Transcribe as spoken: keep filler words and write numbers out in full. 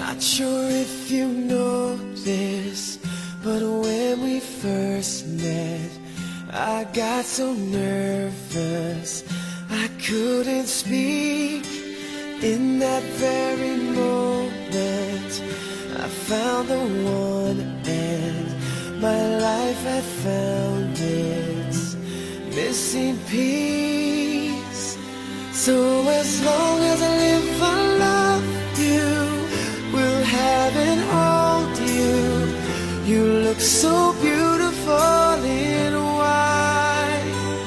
Not sure if you know this, but when we first met, I got so nervous I couldn't speak. In that very moment, I found the one, and my life had found its missing piece. So as long as I live